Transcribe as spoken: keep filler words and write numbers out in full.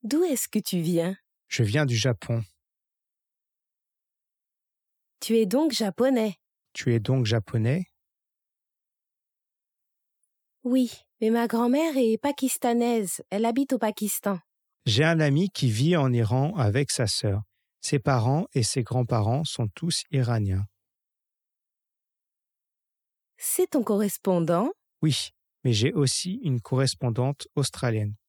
D'où est-ce que tu viens? Je viens du Japon. Tu es donc japonais? Tu es donc japonais? Oui, mais ma grand-mère est pakistanaise. Elle habite au Pakistan. J'ai un ami qui vit en Iran avec sa sœur. Ses parents et ses grands-parents sont tous iraniens. C'est ton correspondant? Oui, mais j'ai aussi une correspondante australienne.